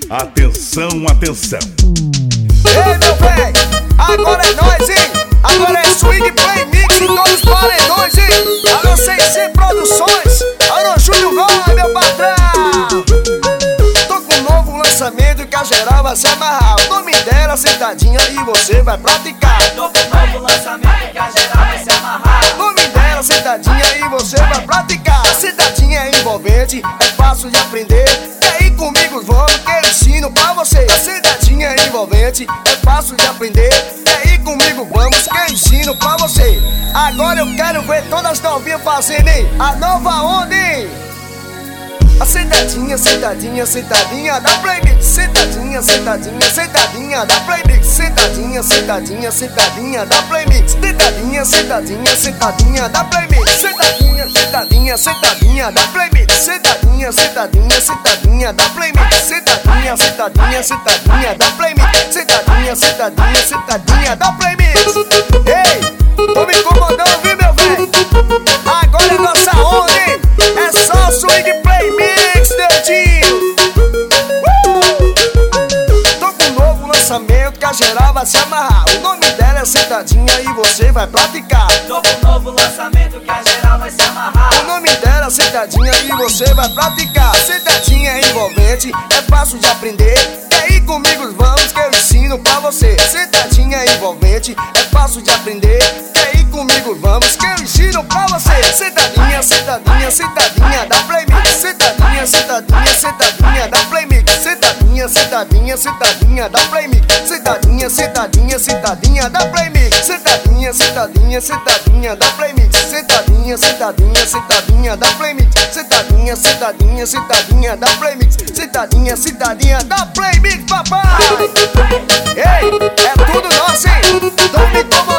Atenção, atenção. Ei, meu véi, agora é nóis, hein? Agora é swing, play, mix em todos os paredões, hein? Alô, CC Produções, alô, Júnior Góes, meu patrão. Tô com um novo lançamento que a geral vai se amarrar. O nome dela, sentadinha, e você vai praticar. Tô com um novo lançamento que a geral vai se amarrar. O nome dela, sentadinha, e você vai praticar. A sentadinha é envolvente, é fácil de aprender. Quer ir comigo, vamos, que eu ensino pra você. A sentadinha é envolvente, é fácil de aprender. Quer ir comigo, vamos, que eu ensino pra você. Agora eu quero ver todas as novinhas fazendo, hein? A nova onda, hein? A sentadinha, sentadinha, sentadinha da playmix. Sentadinha, sentadinha, sentadinha da playmix. Sentadinha, sentadinha, sentadinha da playmix. Sentadinha, sentadinha, sentadinha da playmix. Sentadinha, sentadinha, sentadinha da playmix. Sentadinha, sentadinha, sentadinha da playmix. Sentadinha, sentadinha, sentadinha da playmix. Sentadinha, sentadinha, sentadinha da playmix. Ei, tô me incomodando, viu, meu velho? Agora é nossa onda, hein? É só swing play mix, dedinho. Tô com um novo lançamento que a geral vai se amarrar. O nome dela é sentadinha e você vai praticar. Tô com um novo lançamento que a geral vai se amarrar. O nome dela é sentadinha e você vai praticar. Sentadinha é envolvente, é fácil de aprender. Quer ir comigo, vamos, que eu ensino pra você. Sentadinha é envolvente, é fácil de aprender. Quer ir comigo, vamos, que eu ensino pra você. Sentadinha, sentadinha, sentadinha da playmix. Sentadinha, sentadinha, sentadinha da playmix. Sentadinha, sentadinha, sentadinha da playmix. Sentadinha, sentadinha, sentadinha da playmix. Sentadinha, sentadinha, sentadinha da playmix. Sentadinha, sentadinha, sentadinha da playmix. Sentadinha, sentadinha, sentadinha da playmix. Sentadinha, sentadinha da playmix, papai. Ei, é tudo nosso, hein? Tô me incomodando.